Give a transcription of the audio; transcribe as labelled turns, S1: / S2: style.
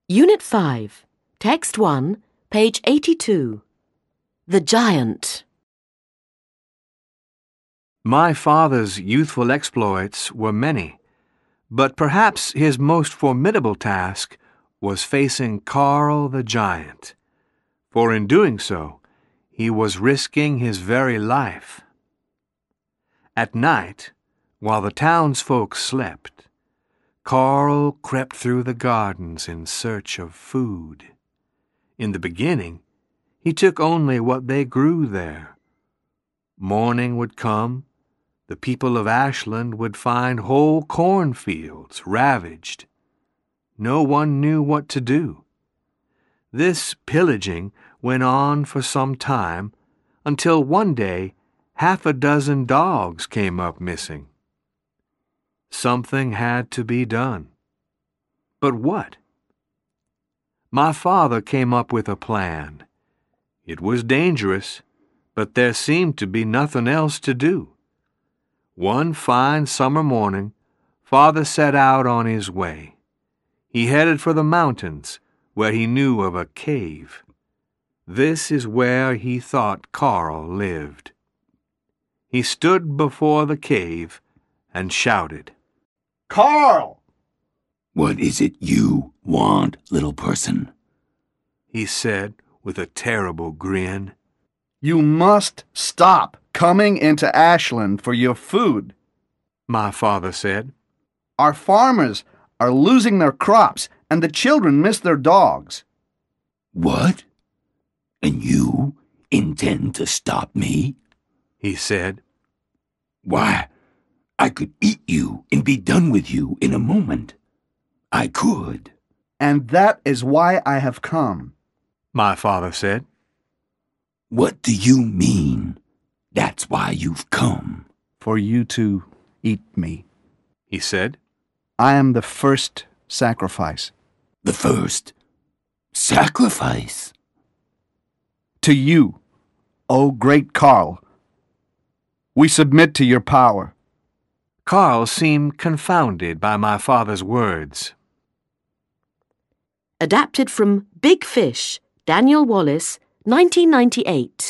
S1: Unit 5, Text 1, page 82. The Giant.
S2: My father's youthful exploits were many, but perhaps his most formidable task was facing Carl the Giant, for in doing so, he was risking his very life. At night, while the townsfolk slept, Carl crept through the gardens in search of food. In the beginning, he took only what they grew there. Morning would come, the people of Ashland would find whole cornfields ravaged. No one knew what to do. This pillaging went on for some time, until one day half a dozen dogs came up missing. Something had to be done. But what? My father came up with a plan. It was dangerous, but there seemed to be nothing else to do. One fine summer morning, Father set out on his way. He headed for the mountains, where he knew of a cave. This is where he thought Carl lived. He stood before the cave and shouted,
S3: "Carl!"
S4: "What is it you want, little person?"
S2: he said with a terrible grin.
S3: "You must stop coming into Ashland for your food,"
S2: my father said.
S3: "Our farmers are losing their crops, and the children miss their dogs."
S4: "What? And you intend to stop me?"
S2: he said.
S4: "Why, I could eat you and be done with you in a moment. I could."
S3: "And that is why I have come,"
S2: my father said.
S4: "What do you mean, that's why you've come?"
S3: "For you to eat me,"
S2: he said.
S3: "I am the first sacrifice."
S4: "The first sacrifice?"
S3: "To you, O great Carl. We submit to your power."
S2: Carl seemed confounded by my father's words.
S1: Adapted from Big Fish, Daniel Wallace, 1998.